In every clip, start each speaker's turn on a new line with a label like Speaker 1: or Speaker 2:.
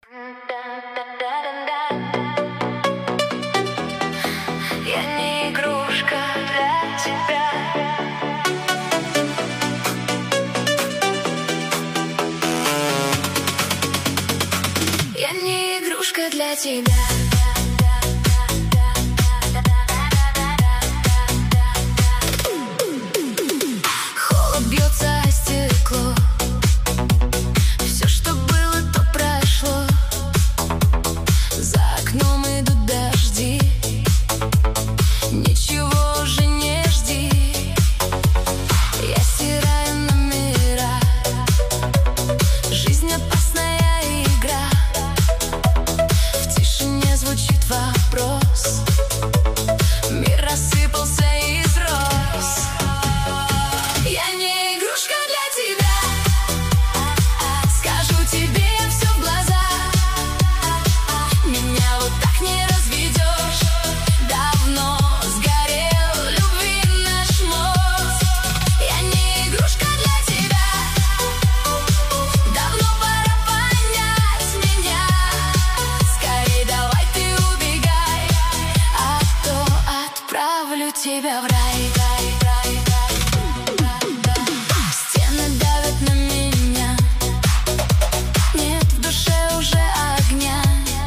Speaker 1: Я не игрушка для тебя. Я не игрушка для тебя. Холод бьется о стекло. Все, что было, то прошло. За окном идут дожди. Ничего уже не жди. Я стираю номера. Жизнь опасная игра. В тишине звучит вопрос. Мир рассыпался из роз. Я не игрушка для тебя. Скажу тебе все в глаза. Меня вот так не разведешь. Давно сгорел любви наш мост. Я не игрушка для тебя. Давно пора понять меня. Скорей давай ты убегай, а то отправлю тебя в рай. Стены давят на меня. Нет в душе уже огня.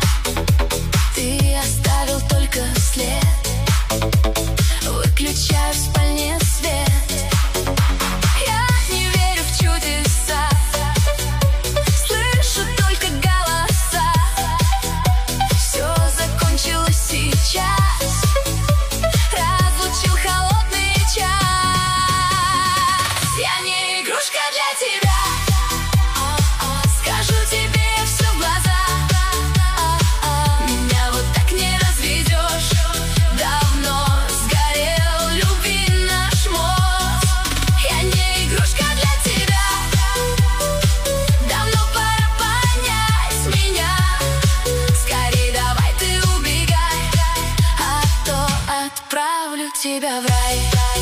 Speaker 1: Ты оставил только след. Выключаю в спальне свет. Я не верю в чудеса. Слышу только голоса. Все закончилось сейчас. Разлучил холодный час. Я не игрушка для тебя. Скажу тебе все в глаза. Меня вот так не разведешь. Давно сгорел любви наш мост. Я не игрушка для тебя. Давно пора понять меня. Скорей давай ты убегай, а то отправлю тебя в рай.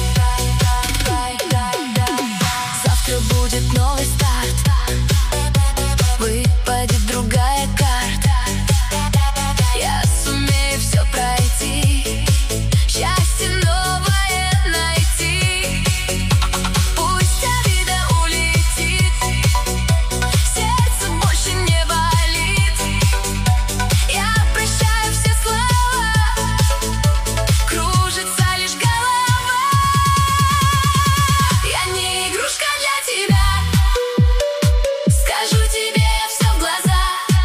Speaker 1: Завтра будет новый старт. Выпадет другая карта. Я сумею все пройти. Счастье новое найти. Пусть обида улетит. Сердце больше не болит. Я прощаю все слова. Кружится лишь голова. Я не игрушка для тебя. Скажу тебе все в глаза.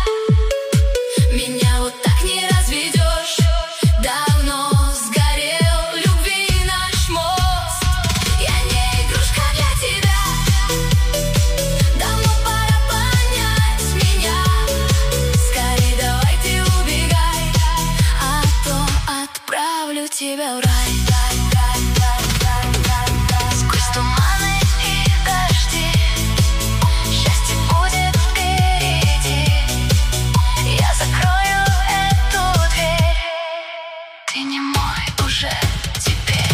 Speaker 1: Меня вот так не разведешь. Давно сгорел любви наш мост. Я не игрушка для тебя. Давно пора понять меня. Скорей давай ты убегай, а то отправлю тебя в рай. Сквозь туманы и дожди. Счастье будет впереди. Я закрою эту дверь. Ты не мой уже теперь.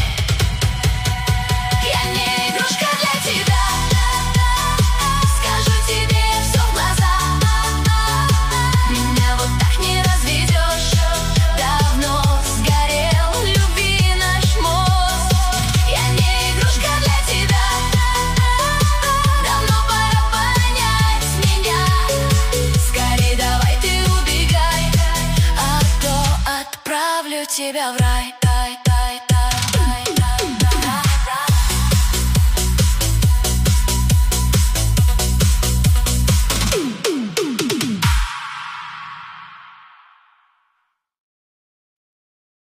Speaker 1: Я не игрушка для тебя. Скажу тебе все в глаза. Меня вот так не разведешь. Давно сгорел любви наш мост. Я не игрушка для тебя. Давно пора понять меня. Скорей давай ты убегай, а то отправлю тебя в рай.